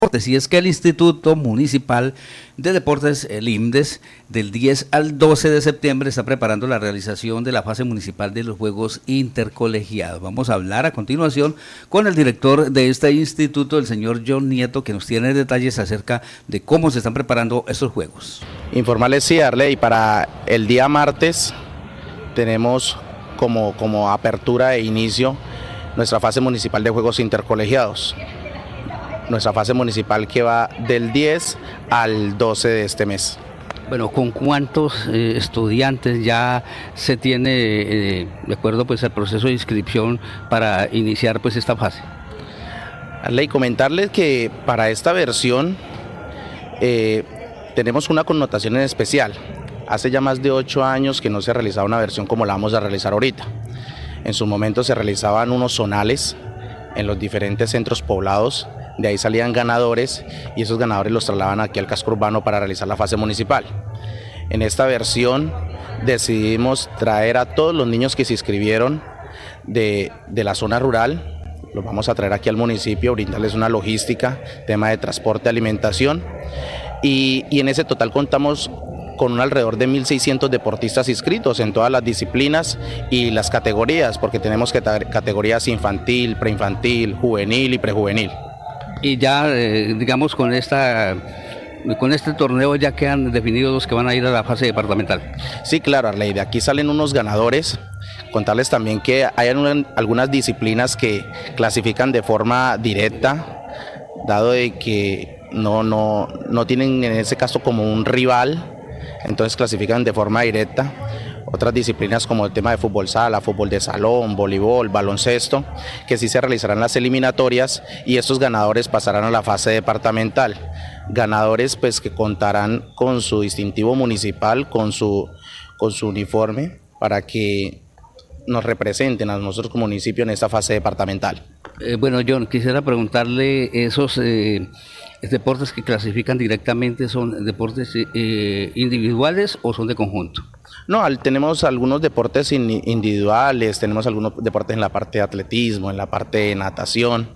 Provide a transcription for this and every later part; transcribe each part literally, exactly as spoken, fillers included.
deportes. Y es que el Instituto Municipal de Deportes, el IMDES, del diez al doce de septiembre está preparando la realización de la fase municipal de los Juegos Intercolegiados. Vamos a hablar a continuación con el director de este instituto, el señor John Nieto, que nos tiene detalles acerca de cómo se están preparando estos Juegos. Informarles, sí, Arley, para el día martes tenemos como, como apertura e inicio nuestra fase municipal de Juegos Intercolegiados. Nuestra fase municipal que va del diez al doce de este mes. Bueno, ¿con cuántos eh, estudiantes ya se tiene, eh, de acuerdo pues al proceso de inscripción para iniciar pues esta fase? Arley, comentarles que para esta versión eh, tenemos una connotación en especial. Hace ya más de ocho años que no se realizaba una versión como la vamos a realizar ahorita. En su momento se realizaban unos zonales en los diferentes centros poblados. De ahí salían ganadores y esos ganadores los trasladaban aquí al casco urbano para realizar la fase municipal. En esta versión decidimos traer a todos los niños que se inscribieron de, de la zona rural, los vamos a traer aquí al municipio, brindarles una logística, tema de transporte, alimentación, y, y en ese total contamos con un alrededor de mil seiscientos deportistas inscritos en todas las disciplinas y las categorías, porque tenemos categorías infantil, preinfantil, juvenil y prejuvenil. Y ya, eh, digamos, con esta con este torneo ya quedan definidos los que van a ir a la fase departamental. Sí, claro, Arley, de aquí salen unos ganadores. Contarles también que hay una, algunas disciplinas que clasifican de forma directa, dado de que no, no, no tienen en ese caso como un rival, entonces clasifican de forma directa. Otras disciplinas como el tema de fútbol sala, fútbol de salón, voleibol, baloncesto, que sí se realizarán las eliminatorias y estos ganadores pasarán a la fase departamental. Ganadores pues que contarán con su distintivo municipal, con su, con su uniforme, para que nos representen a nosotros como municipio en esta fase departamental. Eh, bueno, John, quisiera preguntarle, esos eh, deportes que clasifican directamente, ¿son deportes eh, individuales o son de conjunto? No, tenemos algunos deportes individuales, tenemos algunos deportes en la parte de atletismo, en la parte de natación,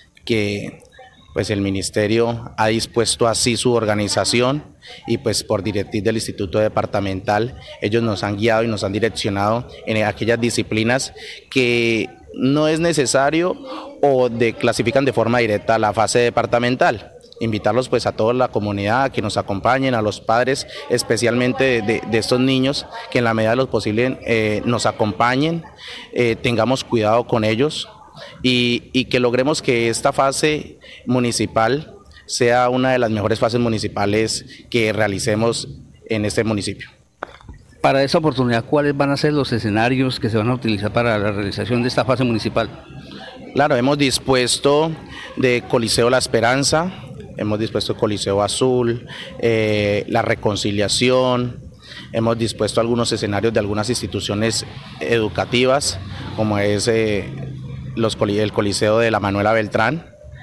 que pues el ministerio ha dispuesto así su organización y pues por directriz del Instituto Departamental ellos nos han guiado y nos han direccionado en aquellas disciplinas que no es necesario o de, clasifican de forma directa a la fase departamental. Invitarlos pues a toda la comunidad a que nos acompañen, a los padres especialmente de, de, de estos niños, que en la medida de lo posible eh, nos acompañen, eh, tengamos cuidado con ellos y, y que logremos que esta fase municipal sea una de las mejores fases municipales que realicemos en este municipio. Para esa oportunidad, ¿cuáles van a ser los escenarios que se van a utilizar para la realización de esta fase municipal? Claro, hemos dispuesto de Coliseo La Esperanza, hemos dispuesto el Coliseo Azul, eh, la Reconciliación, hemos dispuesto algunos escenarios de algunas instituciones educativas, como es eh, los, el Coliseo de la Manuela Beltrán,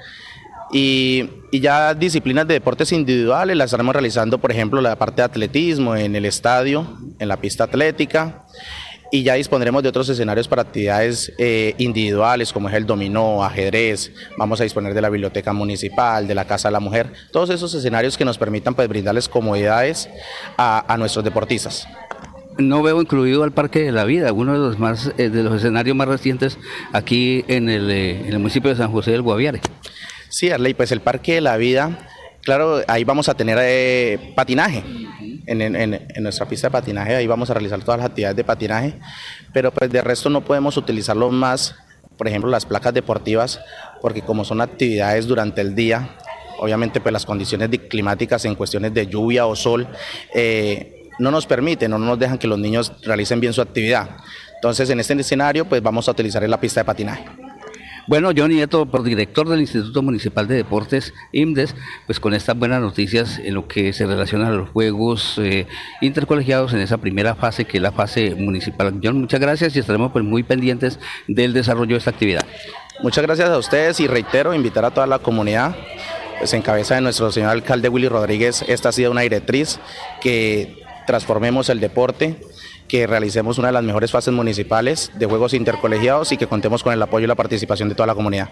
y, y ya disciplinas de deportes individuales las estaremos realizando, por ejemplo, la parte de atletismo en el estadio, en la pista atlética, y ya dispondremos de otros escenarios para actividades eh, individuales como es el dominó, ajedrez, vamos a disponer de la biblioteca municipal, de la Casa de la Mujer, todos esos escenarios que nos permitan pues brindarles comodidades a, a nuestros deportistas. No veo incluido al Parque de la Vida, uno de los más eh, de los escenarios más recientes aquí en el, eh, en el municipio de San José del Guaviare. Sí, Arley, pues el Parque de la Vida, claro, ahí vamos a tener eh, patinaje. En, en, en nuestra pista de patinaje, ahí vamos a realizar todas las actividades de patinaje, pero pues de resto no podemos utilizarlo más, por ejemplo las placas deportivas, porque como son actividades durante el día, obviamente pues las condiciones climáticas en cuestiones de lluvia o sol eh, no nos permiten, no nos dejan que los niños realicen bien su actividad. Entonces en este escenario pues vamos a utilizar la pista de patinaje. Bueno, John Nieto, por director del Instituto Municipal de Deportes, IMDES, pues con estas buenas noticias en lo que se relaciona a los Juegos eh, Intercolegiados en esa primera fase, que es la fase municipal. John, muchas gracias y estaremos pues muy pendientes del desarrollo de esta actividad. Muchas gracias a ustedes y reitero, invitar a toda la comunidad, pues en cabeza de nuestro señor alcalde Willy Rodríguez, esta ha sido una directriz, que transformemos el deporte, que realicemos una de las mejores fases municipales de Juegos Intercolegiados y que contemos con el apoyo y la participación de toda la comunidad.